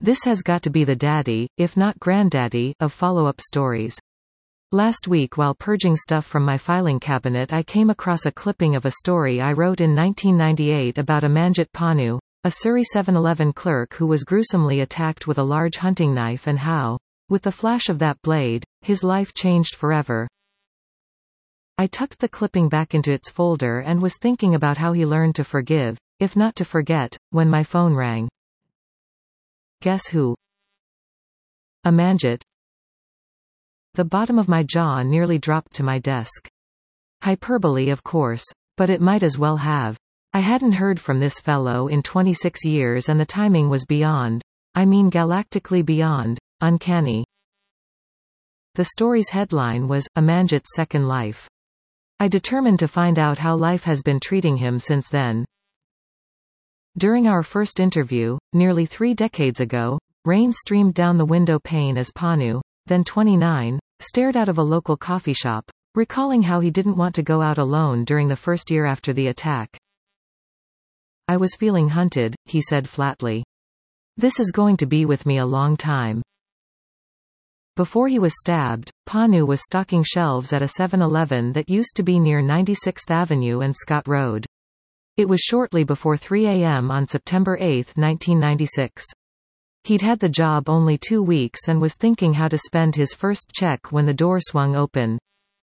This has got to be the daddy, if not granddaddy, of follow-up stories. Last week while purging stuff from my filing cabinet I came across a clipping of a story I wrote in 1998 about Amanjit Panu, a Surrey 7-Eleven clerk who was gruesomely attacked with a large hunting knife and how, with the flash of that blade, his life changed forever. I tucked the clipping back into its folder and was thinking about how he learned to forgive, if not to forget, when my phone rang. Guess who? Amanjit. The bottom of my jaw nearly dropped to my desk. Hyperbole, of course, but it might as well have. I hadn't heard from this fellow in 26 years and the timing was beyond, galactically beyond, uncanny. The story's headline was, Amanjit's Second Life. I determined to find out how life has been treating him since then. During our first interview, nearly 3 decades ago, rain streamed down the window pane as Panu, then 29, stared out of a local coffee shop, recalling how he didn't want to go out alone during the first year after the attack. I was feeling hunted, he said flatly. This is going to be with me a long time. Before he was stabbed, Panu was stocking shelves at a 7-Eleven that used to be near 96th Avenue and Scott Road. It was shortly before 3 a.m. on September 8, 1996. He'd had the job only 2 weeks and was thinking how to spend his first check when the door swung open.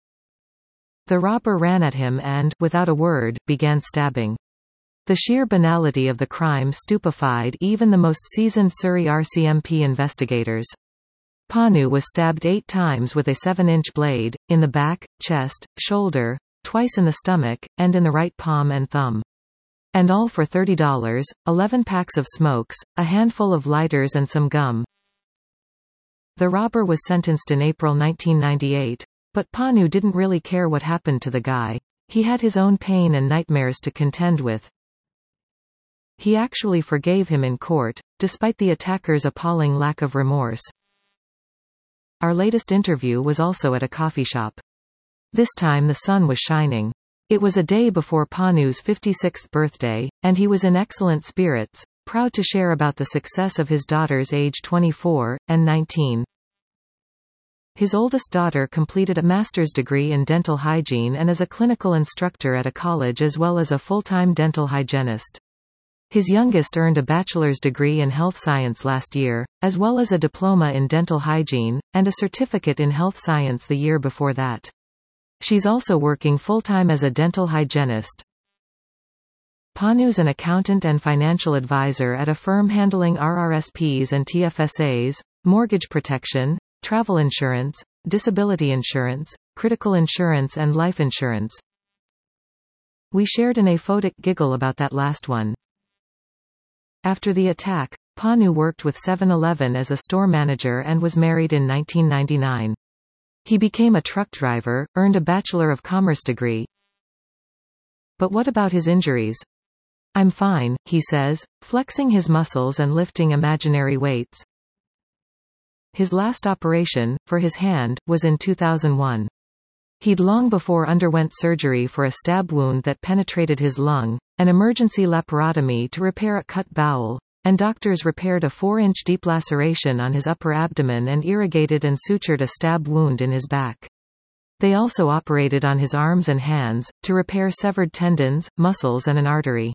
The robber ran at him and, without a word, began stabbing. The sheer banality of the crime stupefied even the most seasoned Surrey RCMP investigators. Panu was stabbed 8 times with a 7-inch blade, in the back, chest, shoulder, twice in the stomach, and in the right palm and thumb. And all for $30, 11 packs of smokes, a handful of lighters and some gum. The robber was sentenced in April 1998, but Panu didn't really care what happened to the guy. He had his own pain and nightmares to contend with. He actually forgave him in court, despite the attacker's appalling lack of remorse. Our latest interview was also at a coffee shop. This time the sun was shining. It was a day before Panu's 56th birthday, and he was in excellent spirits, proud to share about the success of his daughters aged 24 and 19. His oldest daughter completed a master's degree in dental hygiene and is a clinical instructor at a college as well as a full-time dental hygienist. His youngest earned a bachelor's degree in health science last year, as well as a diploma in dental hygiene, and a certificate in health science the year before that. She's also working full-time as a dental hygienist. Panu's an accountant and financial advisor at a firm handling RRSPs and TFSAs, mortgage protection, travel insurance, disability insurance, critical insurance and life insurance. We shared an aphotic giggle about that last one. After the attack, Panu worked with 7-Eleven as a store manager and was married in 1999. He became a truck driver, earned a Bachelor of Commerce degree. But what about his injuries? I'm fine, he says, flexing his muscles and lifting imaginary weights. His last operation, for his hand, was in 2001. He'd long before underwent surgery for a stab wound that penetrated his lung, an emergency laparotomy to repair a cut bowel, and doctors repaired a 4-inch deep laceration on his upper abdomen and irrigated and sutured a stab wound in his back. They also operated on his arms and hands, to repair severed tendons, muscles and an artery.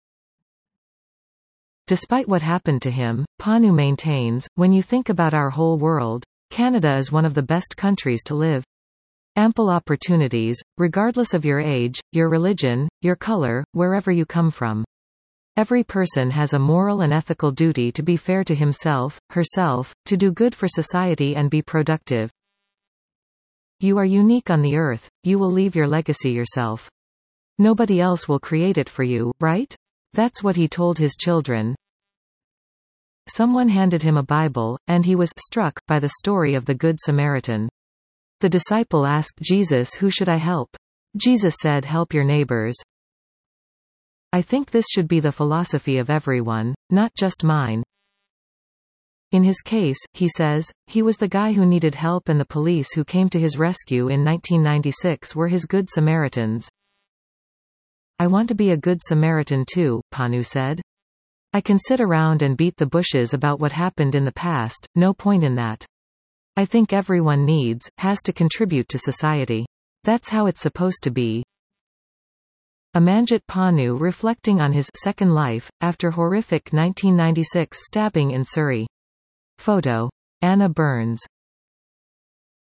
Despite what happened to him, Panu maintains, when you think about our whole world, Canada is one of the best countries to live. Ample opportunities, regardless of your age, your religion, your color, wherever you come from. Every person has a moral and ethical duty to be fair to himself, herself, to do good for society and be productive. You are unique on the earth, you will leave your legacy yourself. Nobody else will create it for you, right? That's what he told his children. Someone handed him a Bible, and he was struck by the story of the Good Samaritan. The disciple asked Jesus, "Who should I help?" Jesus said, "Help your neighbors." I think this should be the philosophy of everyone, not just mine. In his case, he says, he was the guy who needed help and the police who came to his rescue in 1996 were his Good Samaritans. I want to be a Good Samaritan too, Panu said. I can sit around and beat the bushes about what happened in the past, no point in that. I think everyone has to contribute to society. That's how it's supposed to be. Amanjit Panu reflecting on his second life, after horrific 1996 stabbing in Surrey. Photo. Anna Burns.